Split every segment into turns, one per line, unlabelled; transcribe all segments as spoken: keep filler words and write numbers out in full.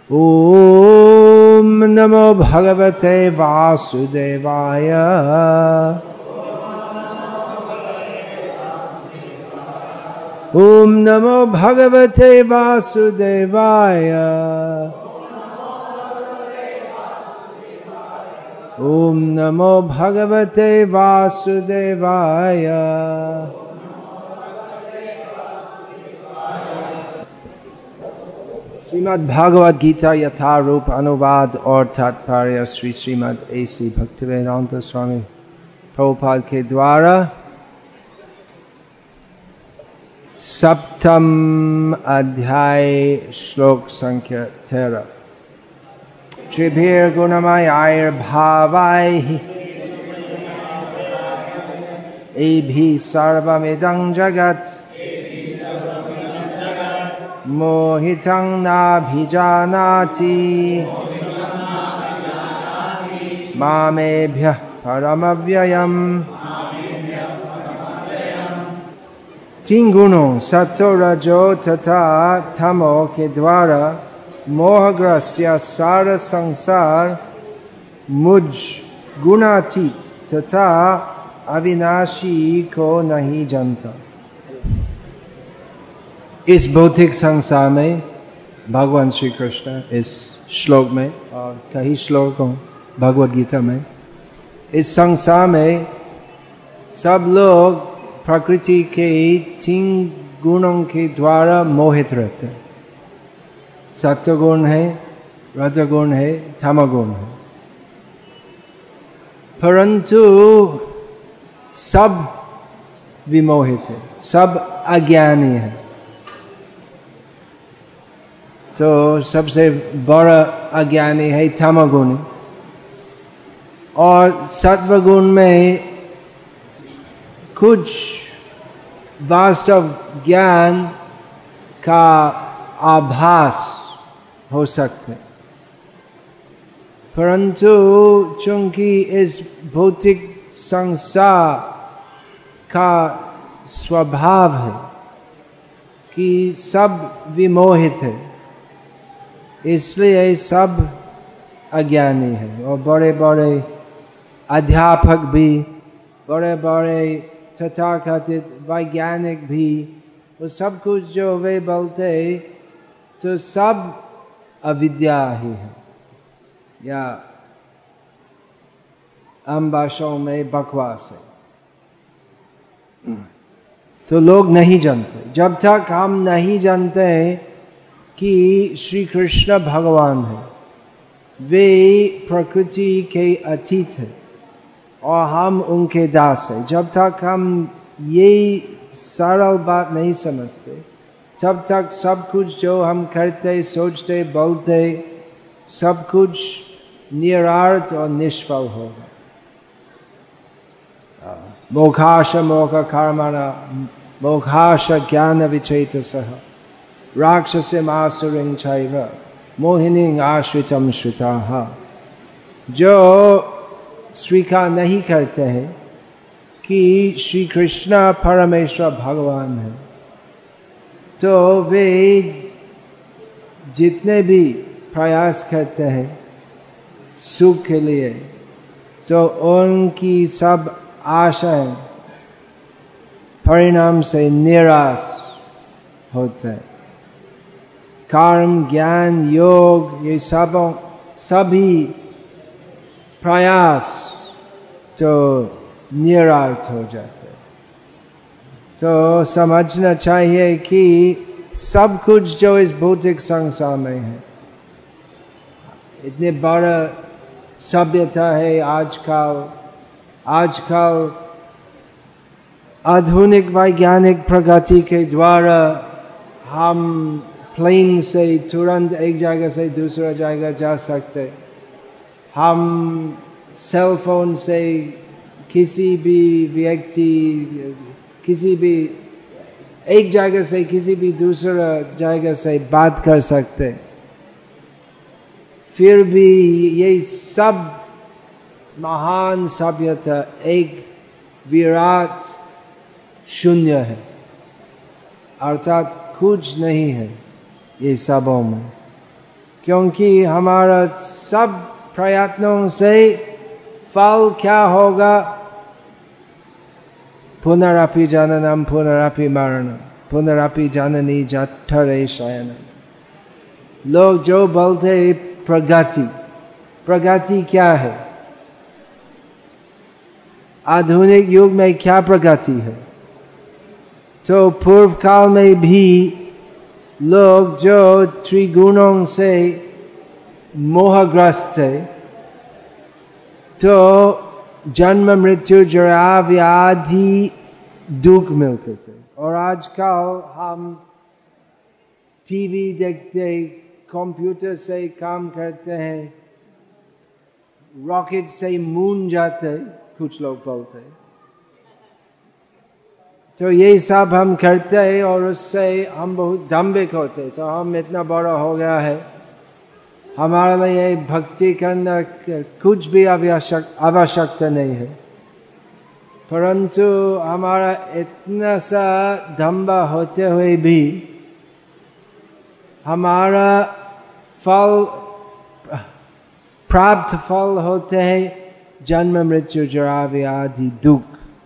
ओम नमो भगवते वासुदेवाय। ओम नमो भगवते वासुदेवाय। ओम नमो भगवते वासुदेवाय। श्रीमद् भागवत गीता यथारूप अनुवाद और तात्पर्य श्री श्रीमद् ऐसी भक्तिवेदांत स्वामी प्रभुपाद के द्वारा सप्तम अध्याय श्लोक संख्या तेरह। त्रिभिर्गुणमयैर्भावैः एभिः सर्वमिदं जगत् मोहितं नाभिजानाति मामेभ्यः परमव्ययम्। तीन गुणों सत्व रजो तथा तमो के द्वारा मोहग्रस्त या सारा संसार मुझ गुणातीत तथा अविनाशी को नहीं जानता। इस भौतिक संसार में भगवान श्री कृष्ण इस श्लोक में और कई श्लोकों भगवद गीता में इस संसार में सब लोग प्रकृति के तीन गुणों के द्वारा मोहित रहते हैं। सत्वगुण है, रजोगुण है, तमोगुण है। परंतु सब विमोहित है, सब अज्ञानी है। तो सबसे बड़ा अज्ञानी है तमोगुण। और सत्वगुण में कुछ वास्तव ज्ञान का आभास हो सकते, परंतु चूंकि इस भौतिक संसार का स्वभाव है कि सब विमोहित है, इसलिए सब अज्ञानी है। और बड़े बड़े अध्यापक भी, बड़े बड़े तथाकथित वैज्ञानिक भी, वो सब कुछ जो वे बोलते तो सब अविद्या ही है, या आम भाषाओं में बकवास है। तो लोग नहीं जानते। जब तक हम नहीं जानते कि श्री कृष्ण भगवान है, वे प्रकृति के अतीत है और हम उनके दास हैं, जब तक हम ये सरल बात नहीं समझते, तब तक सब कुछ जो हम करते, सोचते, बोलते, सब कुछ निरार्थ और निष्फल होगा। मोक्षाश मोक्ष कर्मणा मोक्षाश ज्ञान विचेतसः राक्षसीमासुरीं चैव मोहिनीं आश्रितं श्रुताः। जो स्वीकार नहीं करते हैं कि श्री कृष्ण परमेश्वर भगवान है, तो वे जितने भी प्रयास करते हैं सुख के लिए, तो उनकी सब आशाएं परिणाम से निराश होते हैं। कर्म, ज्ञान, योग, ये सब सभी प्रयास तो निरार्थ हो जाते। तो समझना चाहिए कि सब कुछ जो इस भौतिक संसार में है, इतने बड़ा सभ्यता है आजकल आजकल आधुनिक वैज्ञानिक प्रगति के द्वारा हम प्लेन से तुरंत एक जगह से दूसरा जगह जा सकते। हम सेल फोन से किसी भी व्यक्ति, किसी भी एक जगह से किसी भी दूसरा जगह से बात कर सकते। फिर भी ये सब महान सभ्यता एक विराट शून्य है, अर्थात कुछ नहीं है ये सबों में। क्योंकि हमारा सब प्रयत्नों से फल क्या होगा? पुनरपि जननम पुनरपि मरणम पुनरपि जननी जठरे शयनम। लोग जो बोलते प्रगति, प्रगति क्या है? आधुनिक युग में क्या प्रगति है? तो पूर्व काल में भी लोग जो त्रिगुणों से मोहग्रस्त थे, तो जन्म मृत्यु जरा व्याधि दुख मिलते थे। और आजकल हम टीवी देखते, कंप्यूटर से काम करते हैं, रॉकेट से मून जाते, कुछ लोग बोलते। तो ये सब हम करते हैं और उससे हम बहुत दम्भिक होते। तो हम इतना बड़ा हो गया है, हमारे लिए भक्ति करना कुछ भी आवश्यक आवश्यकता नहीं है। परंतु हमारा इतना सा दम्भ होते हुए भी हमारा फल, प्राप्त फल होते हैं जन्म मृत्यु जरा व्याधि दुख।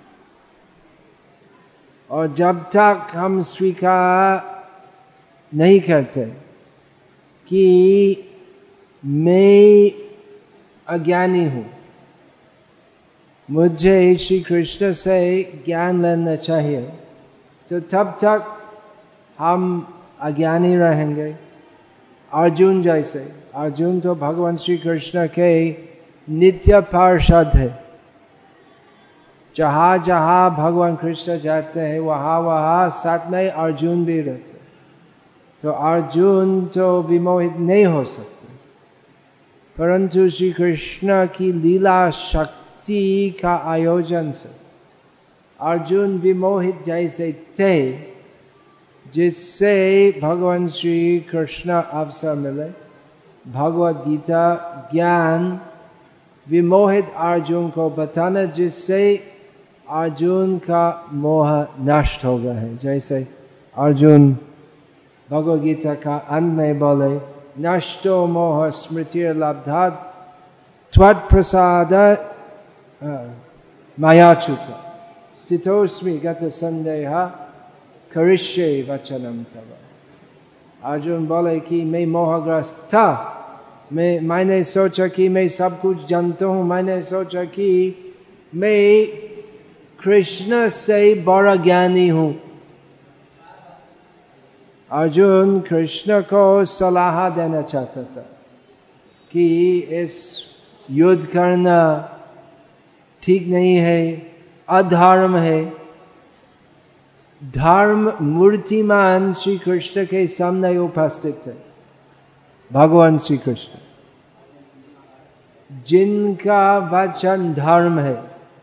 और जब तक हम स्वीकार नहीं करते कि मैं अज्ञानी हूँ, मुझे श्री कृष्ण से ज्ञान लेना चाहिए, तो तब तक हम अज्ञानी रहेंगे। अर्जुन जैसे, अर्जुन तो भगवान श्री कृष्ण के नित्य पार्षद है। जहाँ जहाँ भगवान कृष्ण जाते हैं वहाँ वहाँ साथ में अर्जुन भी रहते। तो अर्जुन तो विमोहित नहीं हो सकते, परंतु श्री कृष्ण की लीला शक्ति का आयोजन से अर्जुन विमोहित जैसे थे, जिससे भगवान श्री कृष्ण अवसर मिले भगवद गीता ज्ञान विमोहित अर्जुन को बताना, जिससे अर्जुन का मोह नष्ट हो गया है। जैसे अर्जुन भगवद गीता का अंत में बोले, नष्टो मोह स्मृतिर लब्धा त्वत्प्रसाद मयाच्युत स्थितोस्मि गत संदेह करिष्ये वचनम तव। अर्जुन बोले कि मैं मोहग्रस्त था, मैं मैंने सोचा कि मैं सब कुछ जानता हूँ, मैंने सोचा कि मैं कृष्ण से बड़ा ज्ञानी हूँ। अर्जुन कृष्ण को सलाह देना चाहता था कि इस युद्ध करना ठीक नहीं है, अधर्म है। धर्म मूर्तिमान श्री कृष्ण के सामने उपस्थित है, भगवान श्री कृष्ण जिनका वचन धर्म है।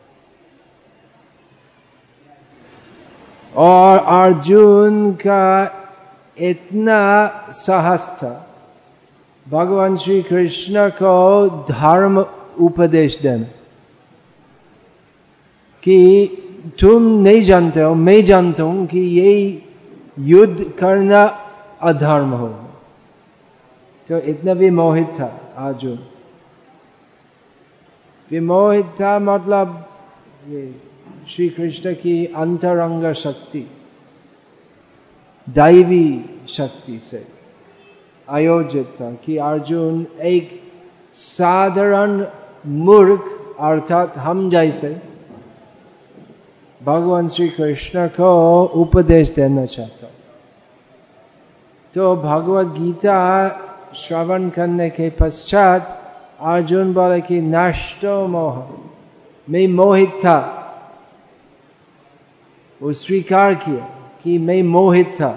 और अर्जुन का इतना साहस था भगवान श्री कृष्ण को धर्म उपदेश देना कि तुम नहीं जानते हो, मैं जानता हूं कि ये युद्ध करना अधर्म हो। तो इतना विमोहित था अर्जुन। विमोहित था मतलब श्री कृष्ण की अंतरंग शक्ति, दैवी शक्ति से आयोजित था कि अर्जुन एक साधारण मूर्ख अर्थात हम जैसे भगवान श्री कृष्ण को उपदेश देना चाहता। तो भगवद गीता श्रवण करने के पश्चात अर्जुन बोले कि नष्टो मोह, मैं मोहित था। वो स्वीकार किया कि मैं मोहित था।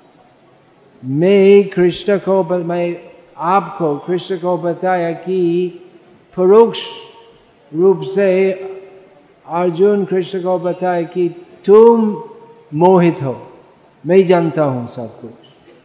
मैं कृष्ण को मैं आपको कृष्ण को बताया कि परोक्ष रूप से अर्जुन कृष्ण को बताया कि तुम मोहित हो, मैं जानता हूं सब कुछ,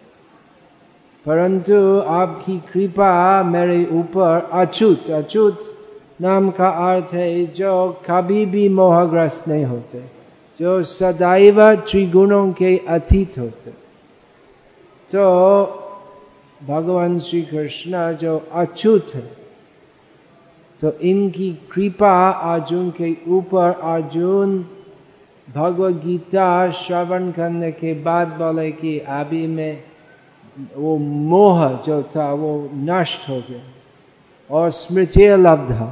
परंतु आपकी कृपा मेरे ऊपर अछूत, अछूत नाम का अर्थ है जो कभी भी मोहग्रस्त नहीं होते, जो सदैव त्रिगुणों के अतीत होते। तो भगवान श्री कृष्ण जो अच्युत है, तो इनकी कृपा अर्जुन के ऊपर, अर्जुन भगवद गीता श्रवण करने के बाद बोले कि अभी में वो मोह जो था वो नष्ट हो गया और स्मृति लब्धा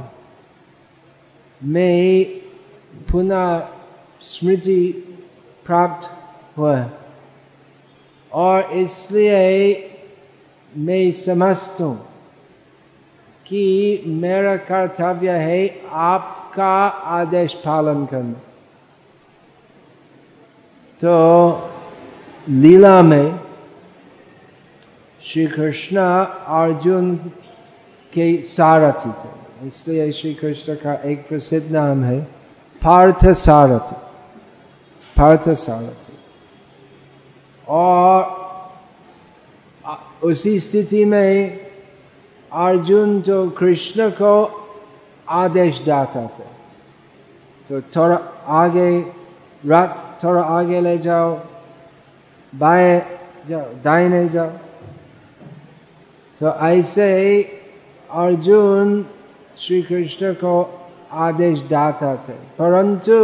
में पुनः स्मृति प्राप्त हुआ, और इसलिए मैं समझता हूँ कि मेरा कर्तव्य है आपका आदेश पालन करना। तो लीला में श्री कृष्ण अर्जुन के सारथी थे, इसलिए श्री कृष्ण का एक प्रसिद्ध नाम है पार्थ सारथी, पार्थ सारथी। और उसी स्थिति में अर्जुन तो कृष्ण को आदेश देता था, तो थोड़ा आगे रथ थोड़ा आगे ले जाओ, बाएं जाओ, दाहिने जाओ। तो ऐसे अर्जुन श्री कृष्ण को आदेश देता थे, परंतु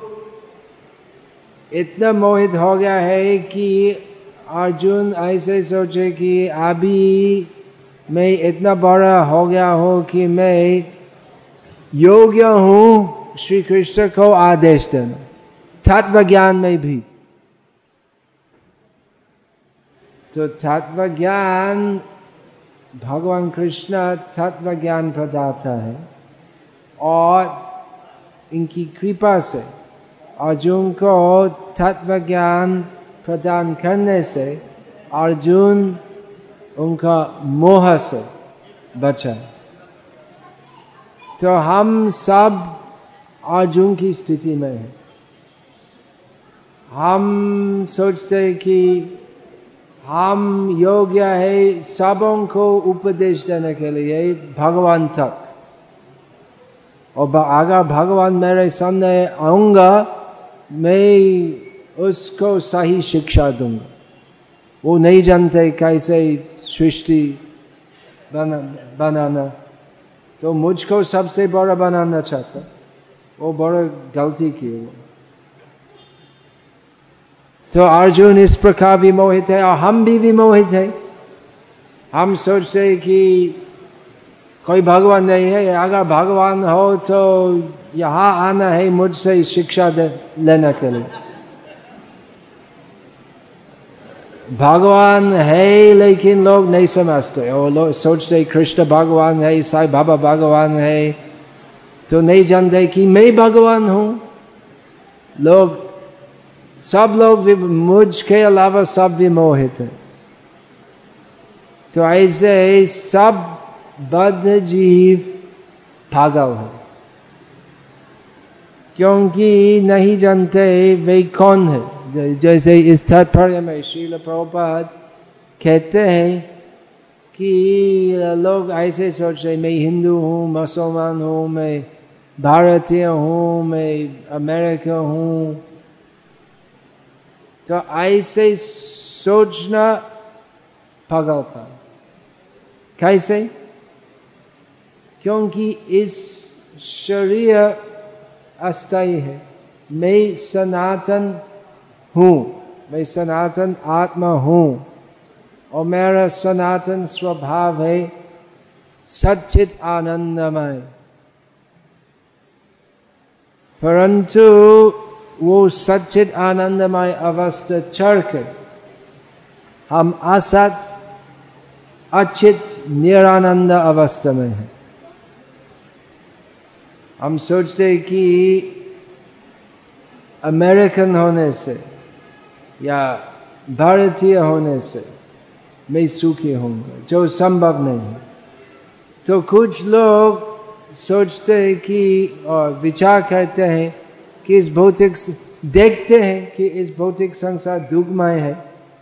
इतना मोहित हो गया है कि अर्जुन ऐसे सोचे कि अभी मैं इतना बड़ा हो गया हूँ कि मैं योग्य हूँ श्री कृष्ण को आदेश देना, तत्व ज्ञान में भी। तो तत्व ज्ञान, भगवान कृष्ण तत्व ज्ञान प्रदाता है, और इनकी कृपा से अर्जुन को तत्व ज्ञान प्रदान करने से अर्जुन उनका मोह से बचा। तो हम सब अर्जुन की स्थिति में हैं। हम सोचते हैं कि हम योग्य है सबों को उपदेश देने के लिए भगवान तक, और अगर भगवान मेरे सामने आऊंगा मैं उसको सही शिक्षा दूंगा। वो नहीं जानते कैसे सृष्टि बना बनाना, तो मुझको सबसे बड़ा बनाना चाहता, वो बड़ा गलती की वो। तो अर्जुन इस प्रकार विमोहित है, और हम भी विमोहित है। हम सोचते हैं कि कोई भगवान नहीं है, अगर भगवान हो तो यहाँ आना है मुझसे शिक्षा लेने के लिए। भगवान है लेकिन लोग नहीं समझते, और लोग सोचते कृष्ण भगवान है, साईं बाबा भगवान है, तो नहीं जानते कि मैं भगवान हूँ। लोग सब लोग मुझ के अलावा सब विमोहित है। तो ऐसे सब बद्ध जीव पागल है, क्योंकि नहीं जानते वे कौन है। जैसे इस तात्पर्य में श्रील प्रभुपाद कहते हैं कि लोग ऐसे सोच रहे मैं हिंदू हूँ, मुसलमान हूँ, मैं भारतीय हूँ, मैं अमेरिका हूँ। तो ऐसे सोचना पागलपन। कैसे? क्योंकि इस शरीर अस्थायी है, मैं सनातन हूँ, मैं सनातन आत्मा हूँ, और मेरा सनातन स्वभाव है सच्चित आनंदमय। परंतु वो सच्चित आनंदमय अवस्था छोड़कर हम असत अचित निरानंद अवस्था में हैं। हम सोचते हैं कि अमेरिकन होने से या भारतीय होने से मैं सुखी होऊंगा, जो संभव नहीं है। तो कुछ लोग सोचते हैं कि और विचार करते हैं कि इस भौतिक, देखते हैं कि इस भौतिक संसार दुखमय है,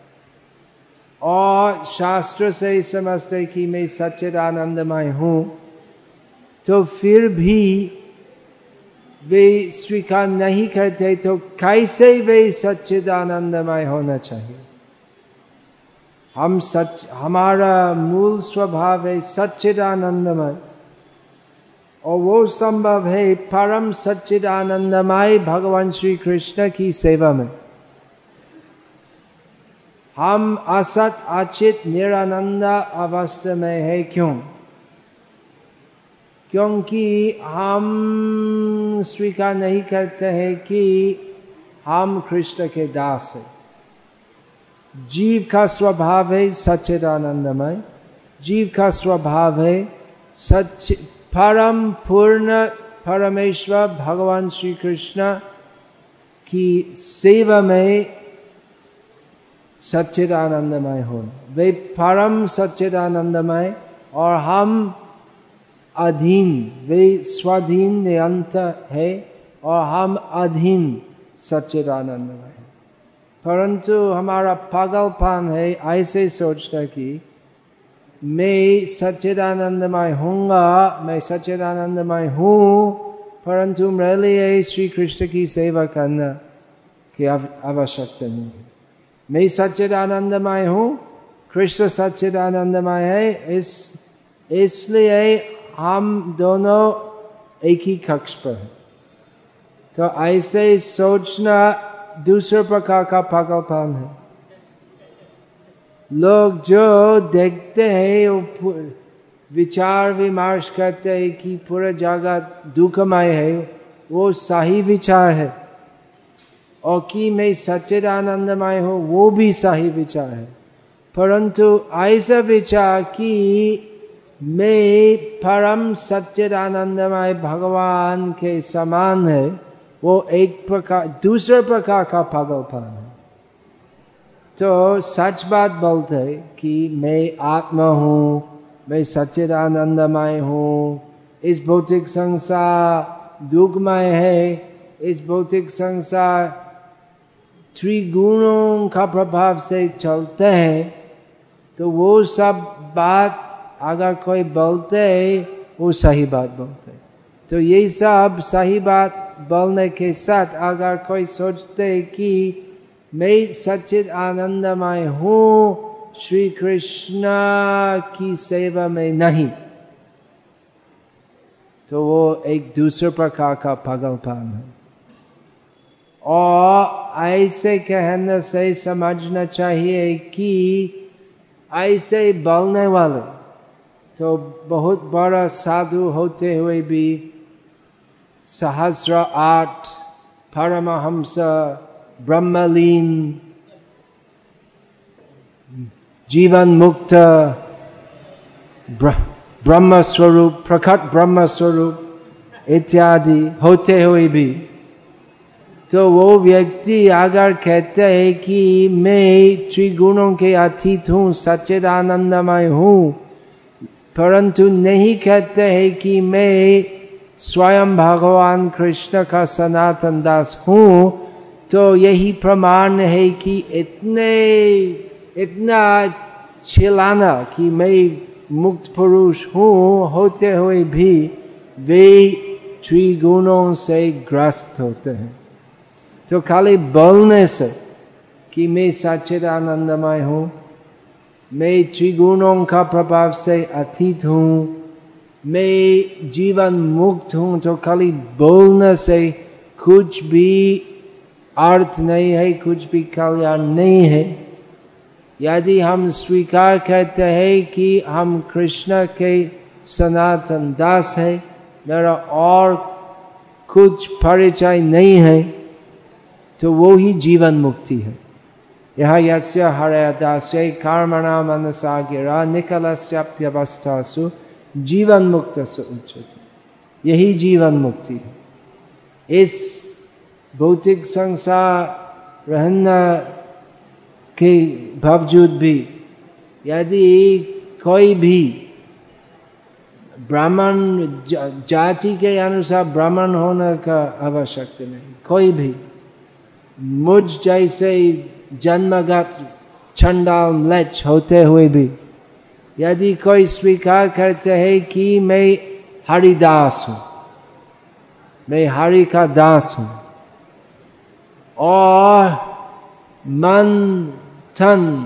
और शास्त्र से समझते कि मैं सच्चिद आनंदमय हूँ, तो फिर भी वे स्वीकार नहीं करते। तो कैसे वे सच्चिद आनंदमय होना चाहिए? हम सच हमारा मूल स्वभाव है सच्चिदानंदमय, और वो संभव है परम सच्चिदानंदमय भगवान श्री कृष्ण की सेवा में। हम असत अचित निरानंद अवस्था में है। क्यों? क्योंकि हम स्वीकार नहीं करते हैं कि हम कृष्ण के दास हैं। जीव का स्वभाव है सच्चिदानंदमय, जीव का स्वभाव है सच्चि परम पूर्ण परमेश्वर भगवान श्री कृष्ण की सेवा में सच्चिदानंदमय हो। वे परम सच्चिदानंदमय और हम अधीन, वे स्वाधीन नियंत है और हम अधीन सच्चिदानंदमय है। परंतु हमारा पागलपन है ऐसे सोचता कि मैं सच्चिदानंदमय होऊंगा, मैं सच्चिदानंदमय हूँ, परंतु मेरे लिए श्री कृष्ण की सेवा करना की आवश्यकता नहीं है। मैं सच्चिदानंदमय हूँ, कृष्ण सच्चिदानंदमय है, इस इसलिए हम दोनों एक ही कक्ष पर हैं। तो ऐसे सोचना दूसरे प्रकार का पागलपन है। लोग जो देखते हैं वो विचार विमर्श करते हैं कि पूरा जगत दुखमय है, वो सही विचार है, और कि मैं सच्चिदानंदमय हूँ वो भी सही विचार है। परंतु ऐसा विचार कि मैं परम सच्चिदानंदमय भगवान के समान है, वो एक प्रकार दूसरे प्रकार का पागलपन है। तो सच बात बोलते है कि मैं आत्मा हूँ, मैं सच्चिदानंदमय हूँ, इस भौतिक संसार दुखमय है, इस भौतिक संसार त्रिगुणों का प्रभाव से चलते हैं। तो वो सब बात अगर कोई बोलते है वो सही बात बोलते है। तो ये सब सही बात बोलने के साथ अगर कोई सोचते है कि मैं सच्चिद आनंदमय हूँ, श्री कृष्ण की सेवा में नहीं, तो वो एक दूसरे प्रकार का पागलपन है। और ऐसे कहने से समझना चाहिए कि ऐसे बोलने वाले तो बहुत बड़ा साधु होते हुए भी सहस्र आठ परमहंस ब्रह्मलीन जीवन मुक्त ब्रह्म स्वरूप प्रकट ब्रह्म स्वरूप इत्यादि होते हुए भी, तो वो व्यक्ति अगर कहते हैं कि मैं त्रिगुणों के अतीत हूँ, सच्चिदानंदमय हूँ, परंतु नहीं कहते हैं कि मैं स्वयं भगवान कृष्ण का सनातन दास हूँ, तो यही प्रमाण है कि इतने इतना चिल्लाना कि मैं मुक्त पुरुष हूँ होते हुए भी वे त्रिगुणों से ग्रस्त होते हैं। तो खाली बोलने से कि मैं सच्चिदानंदमय हूँ, मैं त्रिगुणों का प्रभाव से अतीत हूँ, मैं जीवन मुक्त हूँ, तो खाली बोलने से कुछ भी अर्थ नहीं है, कुछ भी कल्याण नहीं है। यदि हम स्वीकार करते हैं कि हम कृष्ण के सनातन दास है, मेरा और कुछ परिचय नहीं है, तो वो ही जीवन मुक्ति है। यह यस्य हरदास्य कर्मणा मनसा गिरा निकलस्याप्यवस्थासु जीवन मुक्तस्य उच्यते। यही जीवन मुक्ति है। इस भौतिक संसार रहने के बावजूद भी यदि कोई भी ब्राह्मण जाति के अनुसार ब्राह्मण होने का आवश्यकता नहीं, कोई भी मुझ जैसे जन्मगत चंडाल म्लेच्छ होते हुए भी यदि कोई स्वीकार करते है कि मैं हरिदास हूँ, मैं हरि का दास हूँ, और मन तन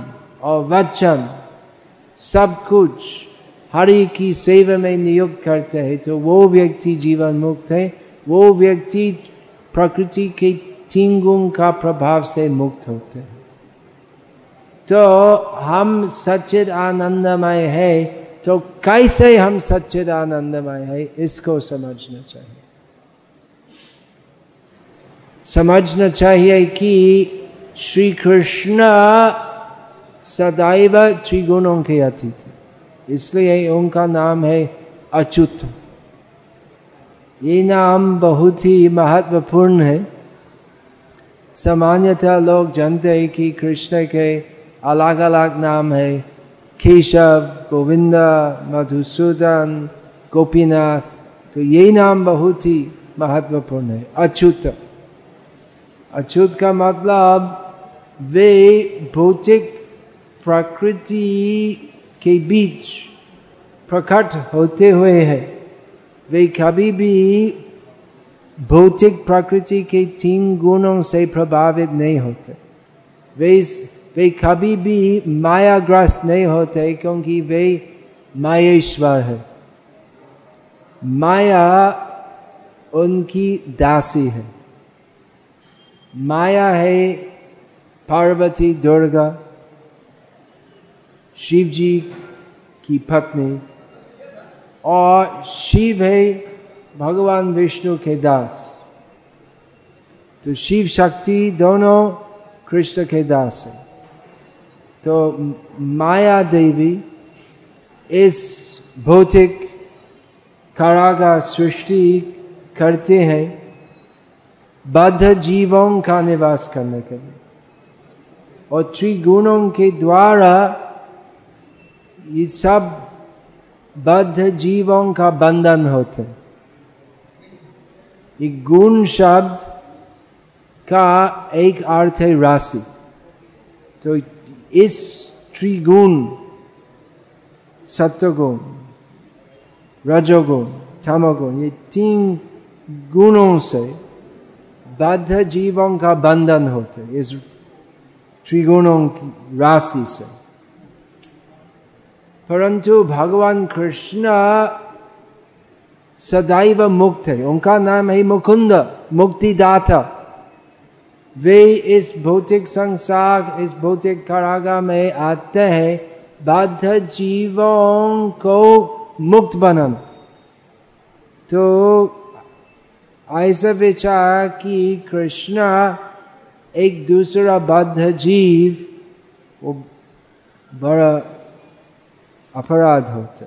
और वचन सब कुछ हरि की सेवा में नियुक्त करते हैं तो वो व्यक्ति जीवन मुक्त है। वो व्यक्ति प्रकृति के तीन गुण का प्रभाव से मुक्त होते हैं। तो हम सच्चिद आनंदमय है, तो कैसे हम सच्चिद आनंदमय है इसको समझना चाहिए। समझना चाहिए कि श्री कृष्ण सदैव त्रिगुणों के अतीत, इसलिए उनका नाम है अच्युत। ये नाम बहुत ही महत्वपूर्ण है। सामान्यतः लोग जानते हैं कि कृष्ण के अलग अलग नाम है, केशव, गोविंद, मधुसूदन, गोपीनाथ। तो ये नाम बहुत ही महत्वपूर्ण है। अच्युत, अच्युत का मतलब वे भौतिक प्रकृति के बीच प्रकट होते हुए है। वे कभी भी भौतिक प्रकृति के तीन गुणों से प्रभावित नहीं होते। वे वे कभी भी मायाग्रस्त नहीं होते, क्योंकि वे मायेश्वर है। माया उनकी दासी है। माया है पार्वती दुर्गा, शिव जी की पत्नी, और शिव है भगवान विष्णु के दास। तो शिव शक्ति दोनों कृष्ण के दास है। तो माया देवी इस भौतिक कारागार सृष्टि करते हैं बद्ध जीवों का निवास करने के लिए, और त्रिगुणों के द्वारा ये सब बद्ध जीवों का बंधन होते। ये गुण शब्द का एक अर्थ है राशि। तो इस त्रिगुण, सत्वगुण, रजोगुण, तमोगुण, ये तीन गुणों से बद्ध जीवों का बंधन होते, इस त्रिगुणों की राशि से। परंतु भगवान कृष्ण सदैव मुक्त है। उनका नाम है मुकुंद, मुक्तिदाता। वे इस भौतिक संसार, इस भौतिक कारागार में आते हैं बद्ध जीवों को मुक्त बनाना। तो ऐसा विचार कि कृष्ण एक दूसरा बद्ध जीव, वो बड़ा अपराध होता है।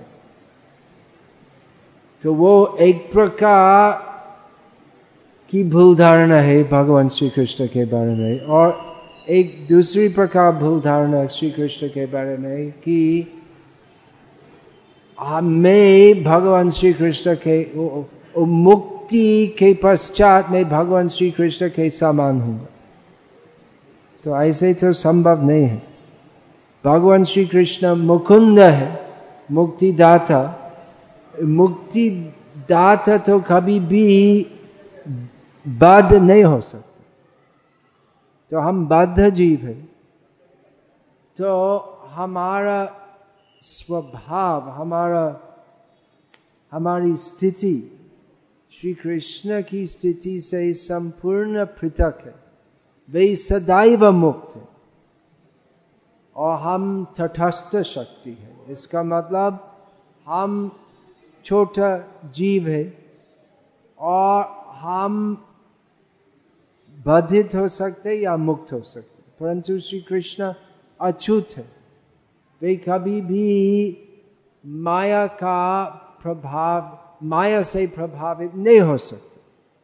तो वो एक प्रकार की भूल धारणा है भगवान श्री कृष्ण के बारे में, और एक दूसरी प्रकार भूल धारणा श्री कृष्ण के बारे में कि मैं भगवान श्री कृष्ण के मुक्ति के पश्चात में भगवान श्री कृष्ण के समान हूँ। तो ऐसे तो संभव नहीं है। भगवान श्री कृष्ण मुकुंद है, मुक्तिदाता। मुक्तिदाता तो कभी भी बद्ध नहीं हो सकते। तो हम बद्ध जीव है, तो हमारा स्वभाव, हमारा हमारी स्थिति श्री कृष्ण की स्थिति से संपूर्ण पृथक है। वे सदैव मुक्त है और हम तटस्थ शक्ति है। इसका मतलब हम छोटा जीव है और हम बाधित हो सकते या मुक्त हो सकते, परंतु श्री कृष्ण अछूत है। वे कभी भी माया का प्रभाव, माया से प्रभावित नहीं हो सकते।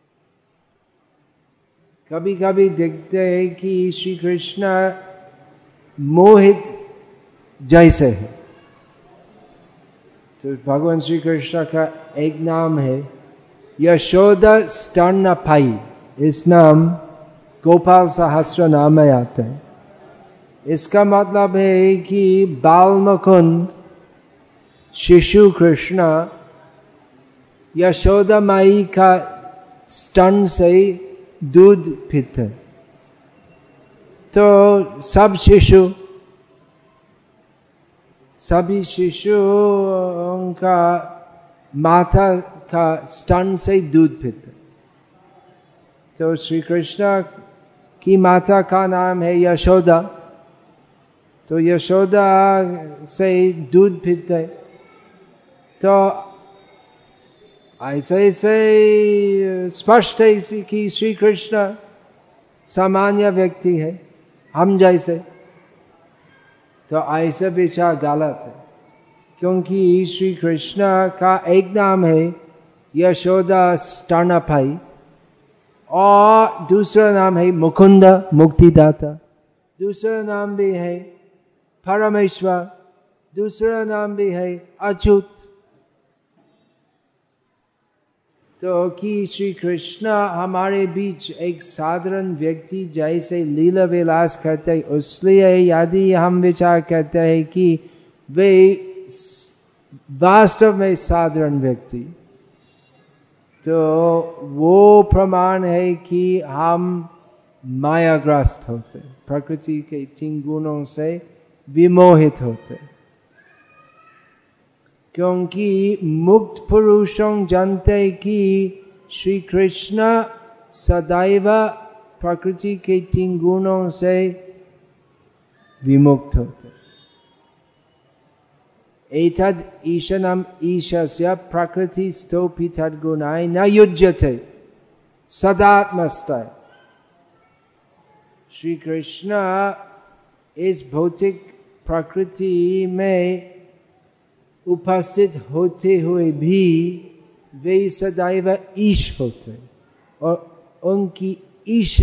कभी कभी देखते हैं कि श्री कृष्ण मोहित जैसे है। तो भगवान श्री कृष्ण का एक नाम है यशोदा स्तनपायी। इस नाम गोपाल सहस्त्र नाम में आता है। इसका मतलब है कि बाल मुकुंद शिशु कृष्ण यशोदा माई का स्तन से दूध पीते। तो सब शिशु सभी शिशुओं का माता का स्तन से दूध पीते। तो श्री कृष्ण की माता का नाम है यशोदा, तो यशोदा से दूध पीते। तो ऐसे ऐसे स्पष्ट है कि श्री कृष्ण सामान्य व्यक्ति है, हम जैसे। तो ऐसा विचार गलत है, क्योंकि श्री कृष्ण का एक नाम है यशोदा स्तनपायी और दूसरा नाम है मुकुंद मुक्तिदाता, दूसरा नाम भी है परमेश्वर, दूसरा नाम भी है अच्युत। तो कि श्री कृष्ण हमारे बीच एक साधारण व्यक्ति जैसे लीला विलास करते, इसलिए यदि हम विचार करते हैं कि वे वास्तव में साधारण व्यक्ति, तो वो प्रमाण है कि हम मायाग्रस्त होते, प्रकृति के तीन गुणों से विमोहित होते। क्योंकि मुक्त पुरुषों जानते कि श्री कृष्ण सदैव प्रकृति के तीन गुणों से विमुक्त होते। एतद् ईशनम ईशस्य प्रकृतिस्थोऽपि तद्गुणाय न युज्यते सदात्मस्तः। श्री कृष्ण इस भौतिक प्रकृति में उपस्थित होते हुए भी वे सदैव ईश होते, और उनकी ईश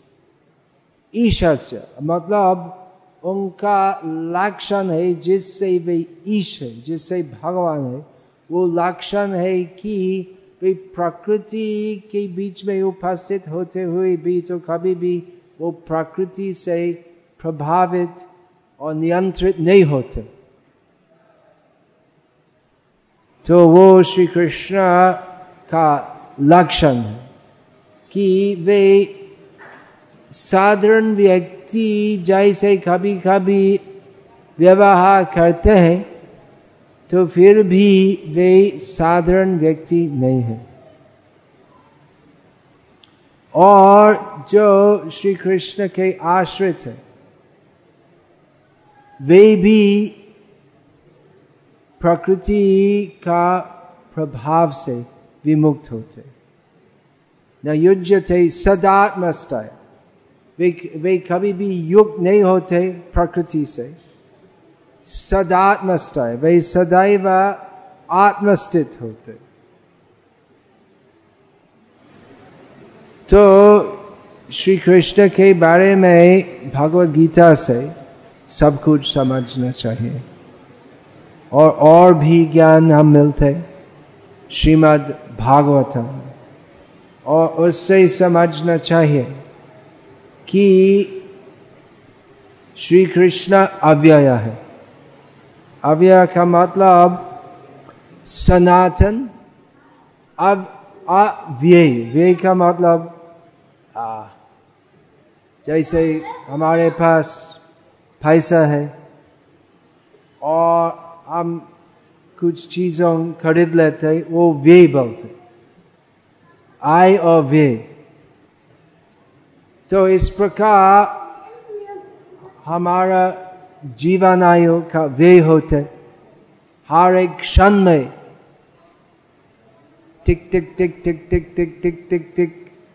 ईशस्य मतलब उनका लक्षण है जिससे वे ईश है, जिससे भगवान है, वो लक्षण है कि वे प्रकृति के बीच में उपस्थित होते हुए भी तो कभी भी वो प्रकृति से प्रभावित और नियंत्रित नहीं होते। तो वो श्री कृष्ण का लक्षण है कि वे साधारण व्यक्ति जैसे कभी कभी व्यवहार करते हैं, तो फिर भी वे साधारण व्यक्ति नहीं हैं। और जो श्री कृष्ण के आश्रित हैं वे भी प्रकृति का प्रभाव से विमुक्त होते। न युज्यते सदात्मस्तः, वे वे कभी भी युक्त नहीं होते प्रकृति से। सदात्मस्तः, वे सदैव आत्मस्थित होते। तो श्री कृष्ण के बारे में भगवद गीता से सब कुछ समझना चाहिए, और और भी ज्ञान हम मिलते श्रीमद् भागवतम, और उससे समझना चाहिए कि श्री कृष्ण अव्यय है। अव्यय का मतलब सनातन, अव अव्यय, व्यय का मतलब आ, जैसे हमारे पास पैसा है और हम कुछ चीजों खरीद लेते, वो व्यय बोलते, आय और व्यय। तो इस प्रकार हमारा जीवन आयु का व्यय होते, हर एक क्षण में टिक टिक टिक टिक टिक टिक टिक टिक टिक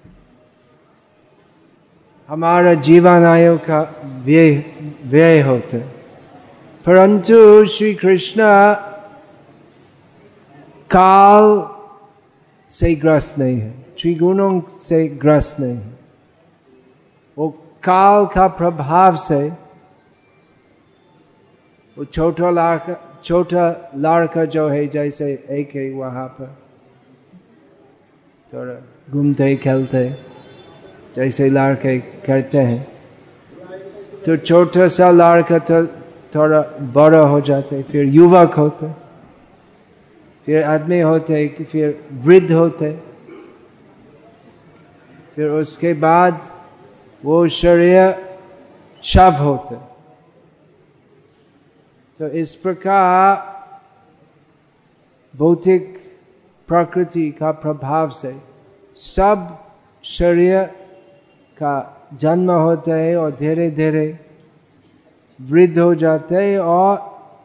हमारा जीवन आयु का व्यय व्यय होते। परंतु श्री कृष्ण काल से ग्रस्त नहीं है, त्रिगुणों से ग्रस्त नहीं है। वो काल का प्रभाव से वो छोटा लड़का छोटा लड़का जो है, जैसे एक है वहाँ पर थोड़ा घूमते खेलते जैसे लड़के करते हैं, तो छोटा सा लड़का तो थोड़ा बड़ा हो जाते, फिर युवक होते, फिर आदमी होते, फिर वृद्ध होते, फिर उसके बाद वो शरीर शव होते। तो इस प्रकार भौतिक प्रकृति का प्रभाव से सब शरीर का जन्म होता है और धीरे धीरे वृद्ध हो जाते हैं और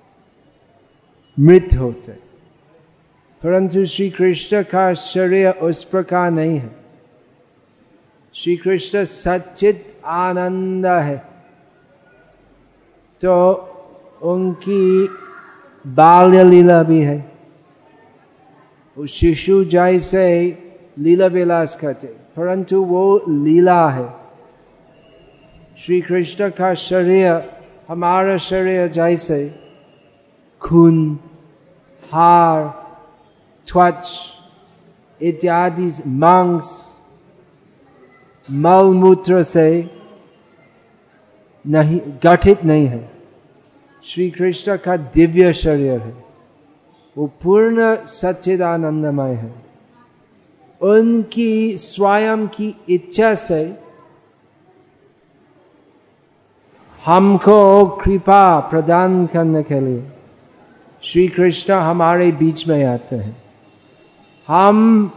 मृत होते, परंतु श्री कृष्ण का शरीर उस प्रकार नहीं है। श्री कृष्ण सच्चित आनंद है, तो उनकी बाल्य लीला भी है। वो शिशु जैसे लीला विलास करते, परंतु वो लीला है। श्री कृष्ण का शरीर हमारा शरीर जैसे खून, हार, त्वच इत्यादि मांस, मल मूत्र से नहीं गठित नहीं है। श्री कृष्ण का दिव्य शरीर है, वो पूर्ण सच्चिदानंदमय है। उनकी स्वयं की इच्छा से हमको कृपा प्रदान करने के लिए श्री कृष्ण हमारे बीच में आते हैं। हम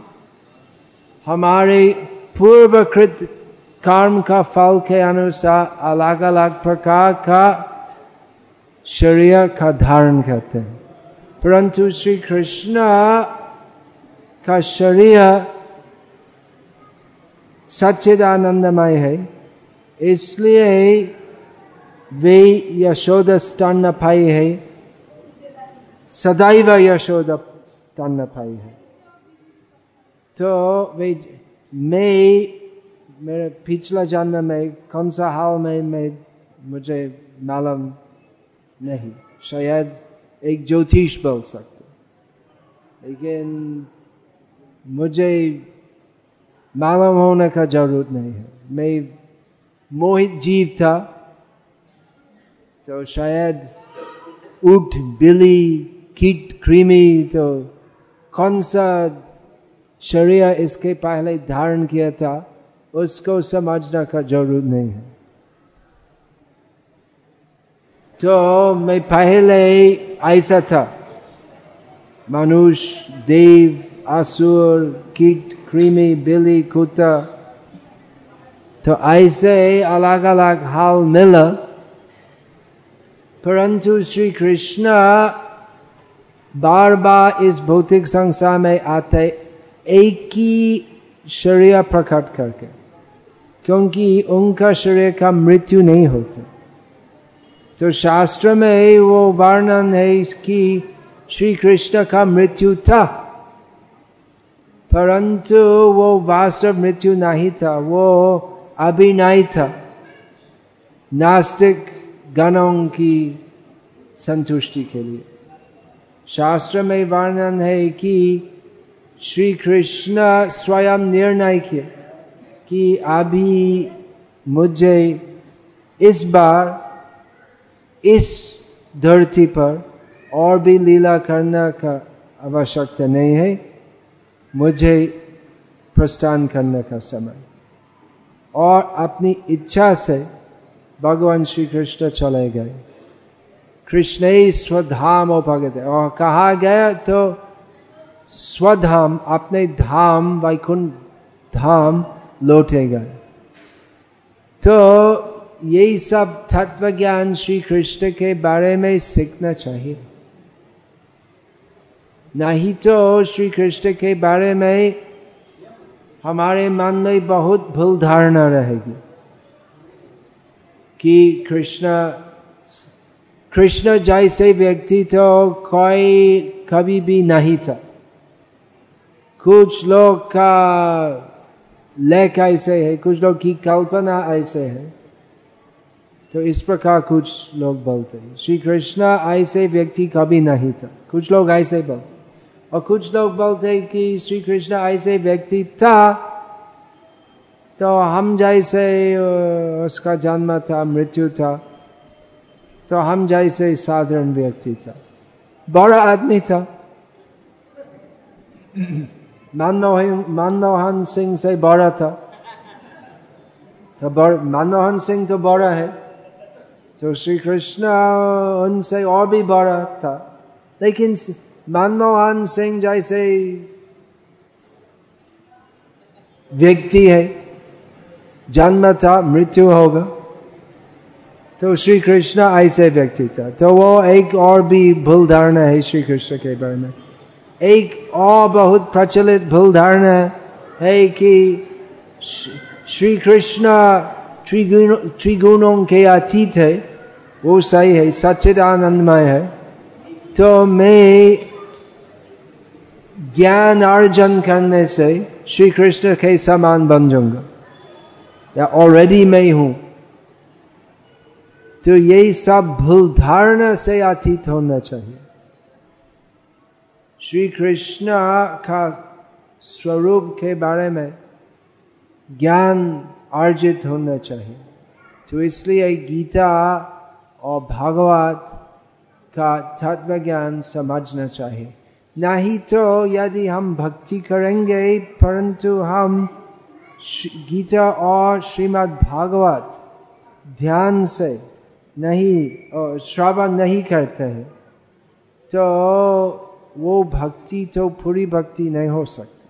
हमारे पूर्वकृत कर्म का फल के अनुसार अलग अलग प्रकार का शरीर का धारण करते हैं, परंतु श्री कृष्ण का शरीर सच्चिदानंदमय है, इसलिए वे यशोदा स्तन्यपायी है, सदैव यशोदा स्तन्यपायी है। तो वे मैं मेरे पिछला जन्म में कौन सा हाल में मैं मुझे मालूम नहीं, शायद एक ज्योतिष बोल सकते, लेकिन मुझे मालूम होने का जरूरत नहीं है। मैं मोहित जीव था, तो शायद ऊंट, बिल्ली, कीट, कृमि, तो कौन सा शरीर इसके पहले धारण किया था उसको समझने का जरूरत नहीं है। तो मैं पहले ऐसा था, मनुष्य, देव, असुर, कीट, कृमि, बिल्ली, कुत्ता, तो ऐसे अलग अलग हाल मिला, परंतु श्री कृष्ण बार बार इस भौतिक संसार में आते एक ही शरीर प्रकट करके, क्योंकि उनका शरीर का मृत्यु नहीं होता। तो शास्त्र में वो वर्णन है इसकी श्री कृष्ण का मृत्यु था, परंतु वो वास्तव मृत्यु नहीं था, वो अभिनय था, नास्तिक गणों की संतुष्टि के लिए। शास्त्र में वर्णन है कि श्री कृष्ण स्वयं निर्णय किया कि अभी मुझे इस बार इस धरती पर और भी लीला करने का आवश्यकता नहीं है, मुझे प्रस्थान करने का समय। और अपनी इच्छा से भगवान श्री कृष्ण चले गए। कृष्ण स्वधाम उपगत, और कहा गया तो स्वधाम, अपने धाम वैकुंठ धाम लौटे गए। तो यही सब तत्व ज्ञान श्री कृष्ण के बारे में सीखना चाहिए, नहीं तो श्री कृष्ण के बारे में हमारे मन में बहुत भूल धारणा रहेगी कि कृष्ण कृष्ण जैसे व्यक्ति तो कोई कभी भी नहीं था। कुछ लोग का लेख ऐसे है, कुछ लोग की कल्पना ऐसे है, तो इस प्रकार कुछ लोग बोलते हैं श्री कृष्ण ऐसे व्यक्ति कभी नहीं था। कुछ लोग ऐसे बोलते, और कुछ लोग बोलते हैं कि श्री कृष्ण ऐसे व्यक्ति था तो हम जैसे उसका जन्म था, मृत्यु था, तो हम जैसे साधारण व्यक्ति था, बड़ा आदमी था, मनमोहन मनमोहन सिंह से बड़ा था, तो मनमोहन सिंह तो बड़ा है, तो श्री कृष्ण उनसे और भी बड़ा था, लेकिन मनमोहन सिंह जैसे व्यक्ति है, जन्म था मृत्यु होगा, तो श्री कृष्ण ऐसे व्यक्ति था। तो वो एक और भी भूल धारणा है श्री कृष्ण के बारे में। एक और बहुत प्रचलित भूल धारणा है कि श्री कृष्ण त्रिगुण त्रिगुणों के अतीत है, वो सही है, सच्चिदानंदमय है। तो मैं ज्ञान अर्जन करने से श्री कृष्ण के समान बन जाऊंगा, या ऑलरेडी मैं हूं। तो यही सब भूल धारणा से अतीत होना चाहिए। श्री कृष्ण का स्वरूप के बारे में ज्ञान अर्जित होना चाहिए। तो इसलिए गीता और भागवत का तत्व ज्ञान समझना चाहिए। नहीं तो यदि हम भक्ति करेंगे परंतु हम गीता और श्रीमद् भागवत ध्यान से नहीं श्रवण नहीं करते हैं, तो वो भक्ति तो पूरी भक्ति नहीं हो सकती।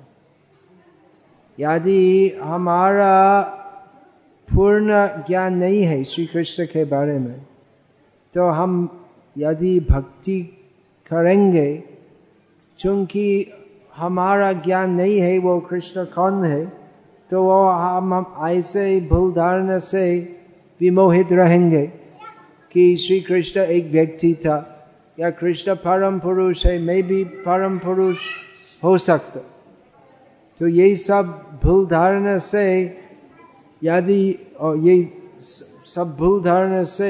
यदि हमारा पूर्ण ज्ञान नहीं है श्री कृष्ण के बारे में, तो हम यदि भक्ति करेंगे, चूंकि हमारा ज्ञान नहीं है वो कृष्ण कौन है, तो वो हम, हम ऐसे भूल धारणा से विमोहित रहेंगे कि श्री कृष्ण एक व्यक्ति था, या कृष्ण परम पुरुष है, मैं भी परम पुरुष हो सकता। तो यही सब भूल धारणा से यदि और ये सब भूल धारणा से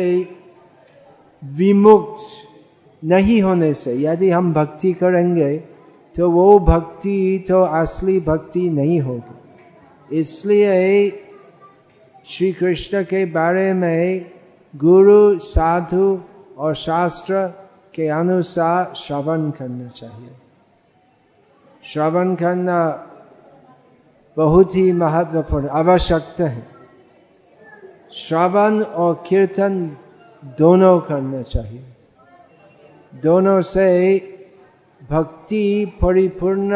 विमुक्त नहीं होने से यदि हम भक्ति करेंगे, तो वो भक्ति तो असली भक्ति नहीं होगी। इसलिए श्री कृष्ण के बारे में गुरु, साधु और शास्त्र के अनुसार श्रवण करना चाहिए। श्रवण करना बहुत ही महत्वपूर्ण आवश्यकता है। श्रवण और कीर्तन दोनों करना चाहिए। दोनों से भक्ति परिपूर्ण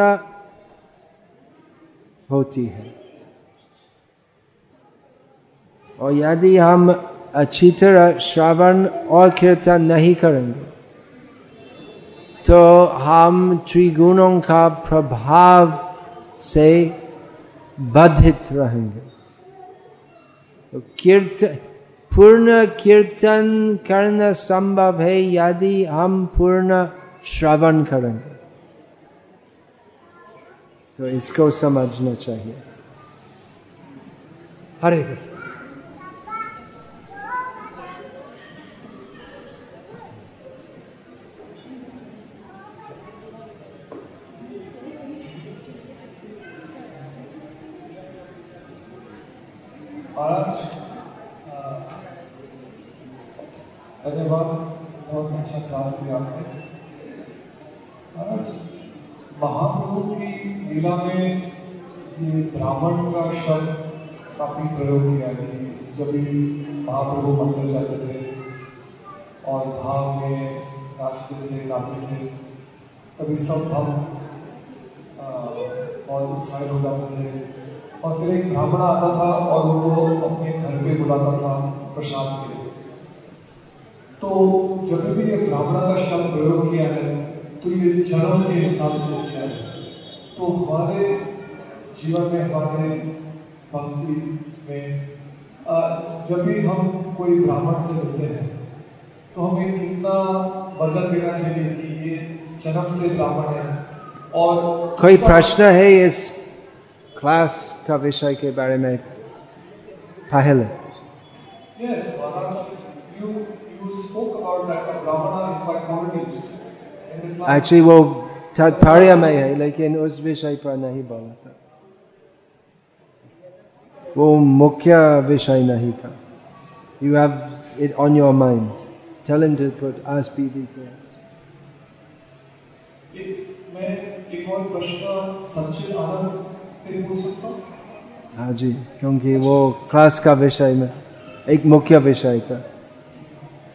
होती है। और यदि हम अच्छी तरह श्रवण और कीर्तन नहीं करेंगे, तो हम त्रिगुणों का प्रभाव से बाधित रहेंगे। तो कीर्तन पूर्ण कीर्तन करना संभव है यदि हम पूर्ण श्रवण करेंगे। तो इसको समझना चाहिए। हरे कृष्ण।
आज धन्यवाद, बहुत अच्छा क्लास दिया आपने। आज महाप्रभु की लीला में ये ब्राह्मण का शब्द काफी प्रयोग किया है। जब भी महाप्रभु मंदिर जाते थे और भाव में नाचते थे, गाते थे, तभी सब हम बहुत उत्साहित हो जाते थे। और फिर एक ब्राह्मण आता था और वो अपने घर पे बुलाता था प्रसाद के लिए। तो जब भी ये ब्राह्मण का शब्द प्रयोग किया है, तो ये जन्म के हिसाब से किया है। तो हमारे जीवन में, हमारे भक्ति में जब भी हम कोई ब्राह्मण से मिलते हैं, तो हमें कितना वजन देना चाहिए कि ये जन्म से ब्राह्मण है। और
कोई प्रश्न है इस क्लास का विषय के बारे में पहले?
Yes, Maharaj, you you spoke about that the Brahmana is by qualities.
Actually वो तात्पर्य में है, लेकिन उस विषय पर नहीं बोला था। वो मुख्य विषय नहीं था। You have it on your mind. Tell him to put ask B B first.
मैं एक और प्रश्न सच्चिद आनंद पूछ सकता हूँ?
हाँ जी, क्योंकि वो क्लास का विषय में एक मुख्य विषय था।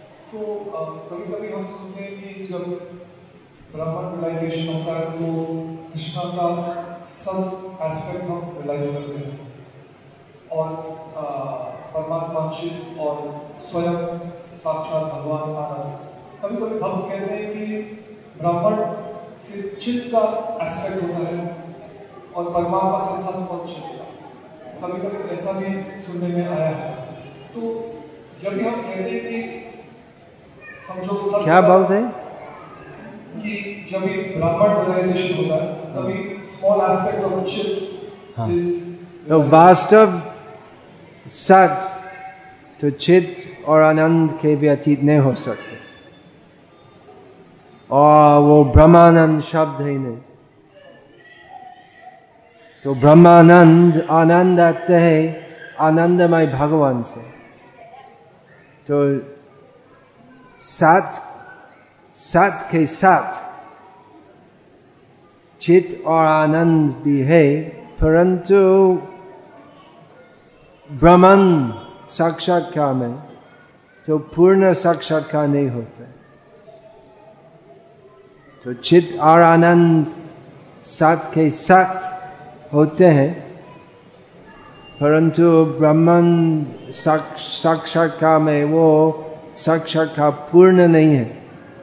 ब्रह्मन रियलाइजेशन होता है तो कृष्णा का सब एस्पेक्ट हम रियलाइज करते हैं और परमात्मा चित और स्वयं साक्षात भगवान आनंद। कभी कभी भक्त कहते हैं कि ब्राह्मण से चित्त का एस्पेक्ट होता है और परमात्मा से सत्व और चित्त का। कभी कभी ऐसा भी सुनने में आया है। तो जब भी हम कहते हैं कि समझो सत्य
क्या बोलते हैं
कि जब भी ब्राह्मण रियलाइजेशन होता है तभी स्मॉल एस्पेक्ट ऑफ चित्त इज
तो वास्तव सत तो चित्त और आनंद के व्यतीत नहीं हो सकते और वो ब्रह्मानंद शब्द ही नहीं। तो ब्रह्मानंद आनंद आते हैं आनंदमय भगवान से। तो सत सत के साथ चित्त और आनंद भी है, परंतु ब्रह्मन साक्षात्कार में तो पूर्ण साक्षात्कार नहीं होता। तो चित्त और आनंद साथ के साथ होते हैं, परंतु ब्रह्मन साक्षात्कार में वो साक्षात्कार पूर्ण नहीं है।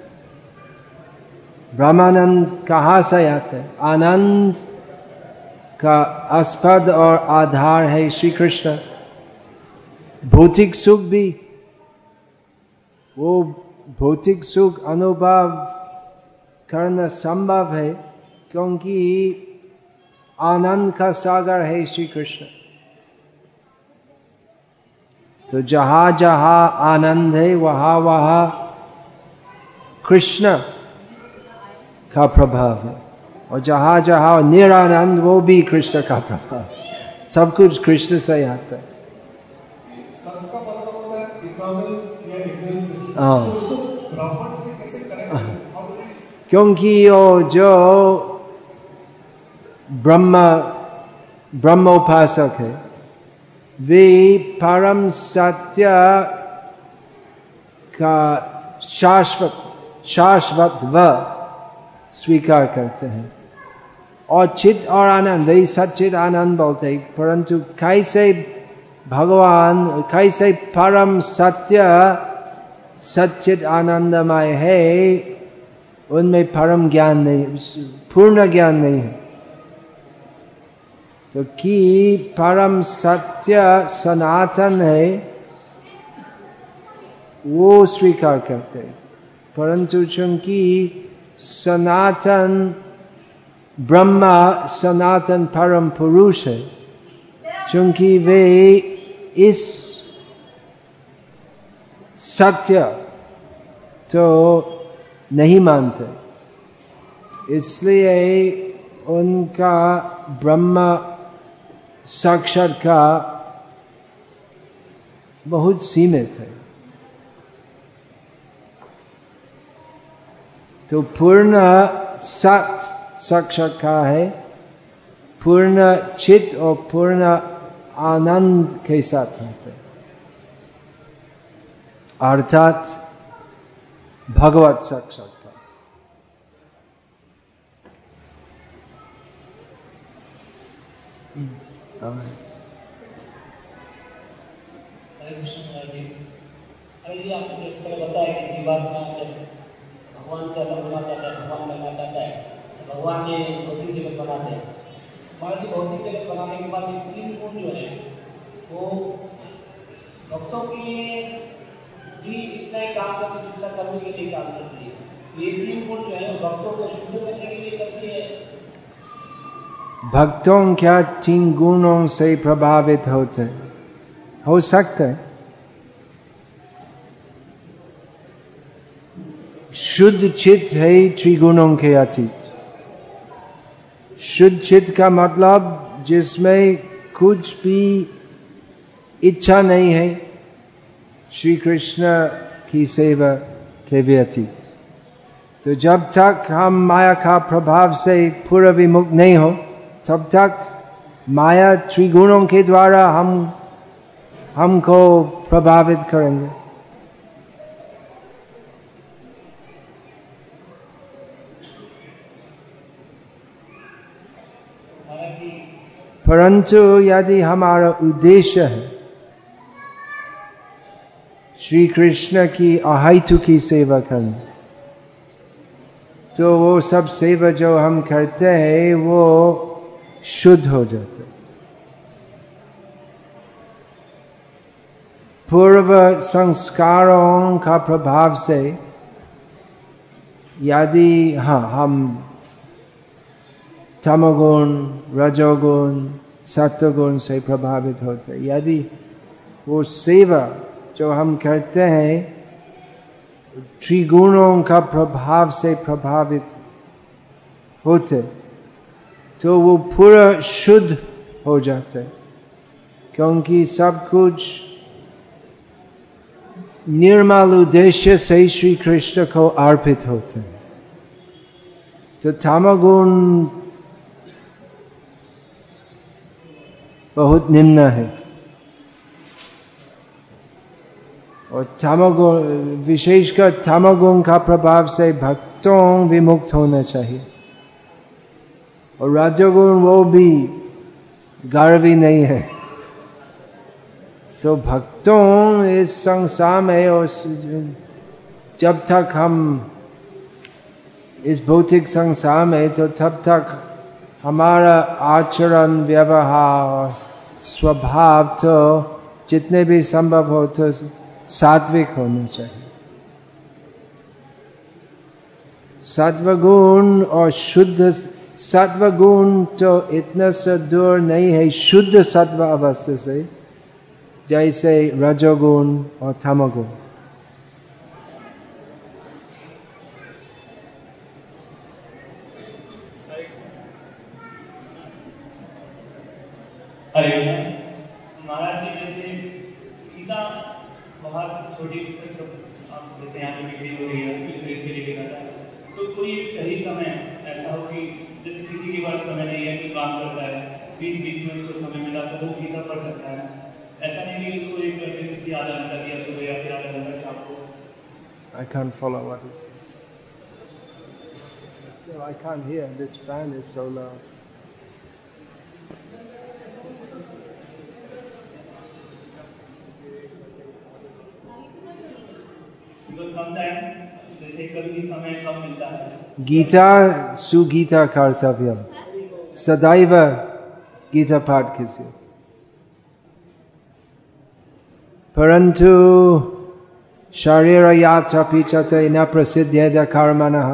ब्रह्मानंद कहाँ से आते हैं? आनंद का आस्पद और आधार है श्री कृष्ण। भौतिक सुख भी, वो भौतिक सुख अनुभव करना संभव है क्योंकि आनंद का सागर है श्री कृष्ण। तो जहां जहां आनंद है वहां वहां कृष्ण का प्रभाव है, और जहां जहां निरानंद वो भी कृष्ण का प्रभाव। सब कुछ कृष्ण से आता है।
सबका मतलब होता है इटर्नल या एग्जिस्टेंस।
हाँ।
तो उसको ब्राह्मण से कैसे कनेक्ट करें?
क्योंकि वो जो ब्रह्म ब्रह्मोपासक है वे परम सत्य का शाश्वत शाश्वत व स्वीकार करते हैं, और चित्त और आनंद वही सच्चित आनंद बोलते हैं। परंतु कैसे भगवान कैसे परम सत्य सच्चित आनंदमय है, उनमें परम ज्ञान नहीं, पूर्ण ज्ञान नहीं है। तो कि परम सत्य सनातन है वो स्वीकार करते हैं, परंतु चूंकि सनातन ब्रह्मा सनातन परम पुरुष है, चूंकि वे इस सत्य तो नहीं मानते, इसलिए उनका ब्रह्म साक्षात्कार बहुत सीमित है। तो पूर्ण सत साक्षात्कार है पूर्ण चित्त और पूर्ण आनंद के साथ होते, अर्थात भगवत साक्षात्कार।
हरे कृष्ण महाराज जी, अरे जी आपने जिस तरह बताया कि जीवात्मा जब भगवान से अलग होना चाहता है, भगवान बनना चाहता है, तो भगवान ने भौतिक जगत बनाते हैं। महाराज जी भौतिक जगत बनाने के बाद ये तीन गुण जो है वो भक्तों के लिए भी इतना ही काम करते जितना करने के लिए काम करती है। ये तीन गुण जो है भक्तों को शुद्ध करने के लिए करती है।
भक्तों क्या तीन गुणों से प्रभावित होते हो सकते हैं? शुद्ध चित्त है त्रिगुणों के अतीत। शुद्ध चित्त का मतलब जिसमें कुछ भी इच्छा नहीं है श्री कृष्ण की सेवा के व्यतीत। तो जब तक हम माया का प्रभाव से पूरा विमुक्त नहीं हो तब तक माया त्रिगुणों के द्वारा हम हमको प्रभावित करेंगे।
महाराज जी
परंतु यदि हमारा उद्देश्य है श्री कृष्ण की अहेतु की सेवा करना, तो वो सब सेवा जो हम करते हैं वो शुद्ध हो जाते। पूर्व संस्कारों का प्रभाव से यदि हाँ हम तमोगुण, रजोगुण, सत्वगुण से प्रभावित होते, यदि वो सेवा जो हम करते हैं त्रिगुणों का प्रभाव से प्रभावित होते, तो वो पूरा शुद्ध हो जाते, क्योंकि सब कुछ निर्मल उद्देश्य से श्री कृष्ण को अर्पित होते हैं। तो तमोगुण बहुत निम्न है और तमोगुण, विशेषकर तमोगुण का प्रभाव से भक्तों विमुक्त होना चाहिए। और रजोगुण वो भी गर्वी नहीं है। तो भक्तों इस संसार में और जब तक हम इस भौतिक संसार में, तो तब तक हमारा आचरण, व्यवहार, स्वभाव तो जितने भी संभव हो तो सात्विक होना चाहिए। सत्वगुण और शुद्ध सत्वगुण तो इतना सा दूर नहीं है शुद्ध सत्व अवस्था से, जैसे रजोगुण और तमोगुण।
हरे कृष्ण। महाराज जी जैसे गीता बहुत छोटी पुस्तक, सब जैसे यहाँ पे बिक्री हो रही है, खरीद के लेके जाता है, तो कोई एक सही समय ऐसा हो कि जैसे किसी के पास समय नहीं है, कोई काम करता है, बीच बीच में उसको समय मिला तो वो गीता पढ़ सकता है। ऐसा नहीं कि उसको एक घंटे किसी आधा घंटा दिया सुबह या फिर आधा घंटा शाम को।
I can't follow what is. No, I can't hear. This fan is so loud.
Because sometimes जैसे कभी समय कम मिलता है।
गीता सुगीता कर्तव्यम, सदैव गीता पाठ कीजिए। परंतु शरीर यात्रा पीछते न प्रसिद्ध कर्मणः,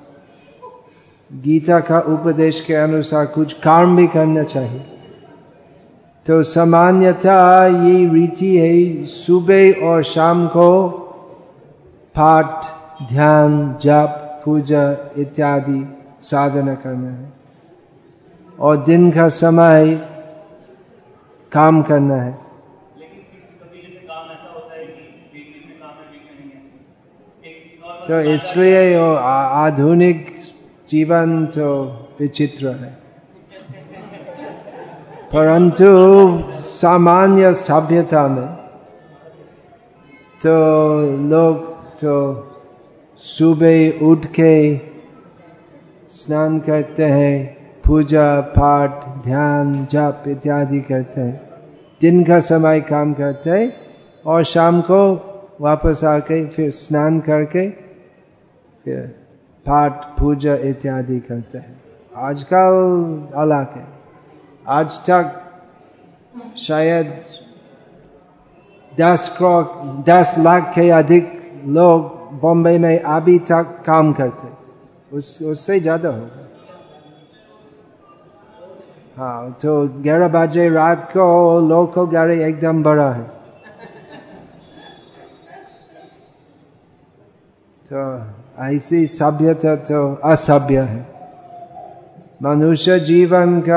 गीता का उपदेश के अनुसार कुछ कर्म भी करना चाहिए। तो सामान्यतः ये रीति है सुबह और शाम को पाठ, ध्यान, जप, पूजा इत्यादि साधना करना है, और दिन का समय काम करना है। तो इसलिए आधुनिक जीवन तो विचित्र है, परंतु सामान्य सभ्यता में तो लोग तो सुबह उठ के स्नान करते हैं, पूजा पाठ, ध्यान, जप इत्यादि करते हैं, दिन का समय काम करते हैं, और शाम को वापस आके फिर स्नान करके फिर पाठ, पूजा इत्यादि करते हैं। आजकल अलग है। आज तक शायद दस करोड़ दस लाख के अधिक लोग बॉम्बे में अभी तक काम करते, उस उससे ज्यादा होगा। हाँ, तो ग्यारह बजे रात को लोकल गाड़ी एकदम बड़ा है। तो ऐसी सभ्यता तो असभ्य है। मनुष्य जीवन का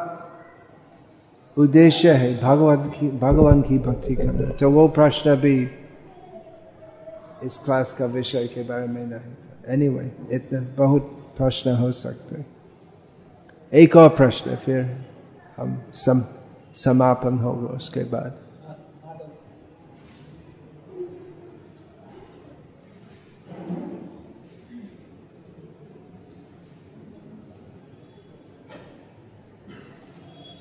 उद्देश्य है भगवान की भगवान की भक्ति करना। तो वो प्रश्न भी इस क्लास का विषय के बारे में नहीं था। एनीवे, इतना बहुत प्रश्न हो सकते। एक और प्रश्न, फिर हम सम समापन होगा उसके बाद।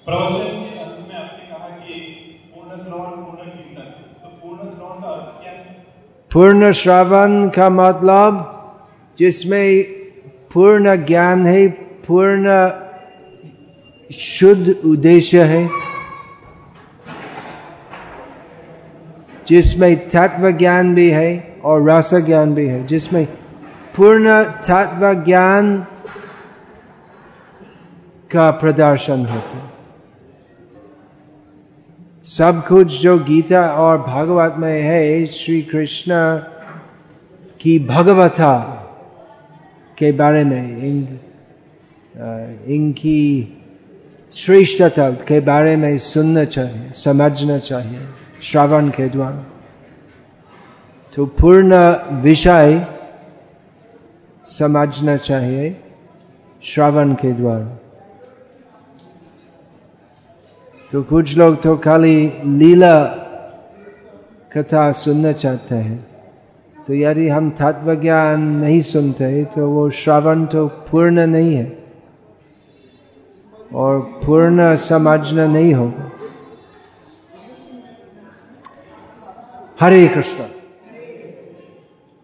प्रवचन के अंत में आपने कहा कि पूर्ण श्रवण पूर्ण कीर्तन, तो पूर्ण श्रवण का अर्थ क्या है?
पूर्ण श्रवण का मतलब जिसमें पूर्ण ज्ञान है, पूर्ण शुद्ध उद्देश्य है, जिसमें तत्व ज्ञान भी है और रस ज्ञान भी है, जिसमें पूर्ण तत्व ज्ञान का प्रदर्शन होता है। सब कुछ जो गीता और भागवत में है, श्री कृष्ण की भगवता के बारे में, इन इनकी श्रेष्ठता के बारे में सुनना चाहिए, समझना चाहिए श्रवण के द्वारा। तो पूर्ण विषय समझना चाहिए श्रवण के द्वारा। तो कुछ लोग तो खाली लीला कथा सुनना चाहते हैं, तो यदि हम तत्व ज्ञान नहीं सुनते तो वो श्रवण तो पूर्ण नहीं है और पूर्ण समझना नहीं होगा। हरे कृष्ण।